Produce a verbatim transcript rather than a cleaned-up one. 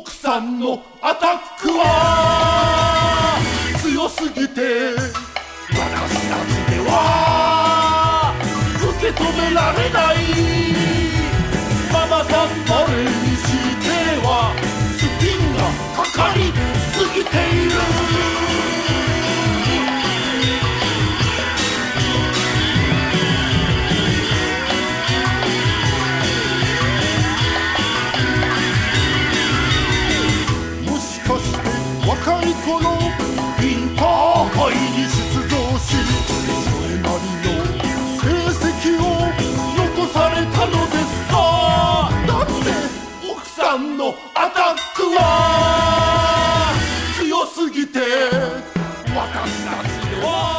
奥さんのアタックは強すぎて私たちでは受け止められない。ママさんの例にしてはスピンがかかりすぎている。もしかして若い頃インターハイに出場しそれなりの成績を残されたのですか。だって奥さんのアタックは強すぎて私たちでは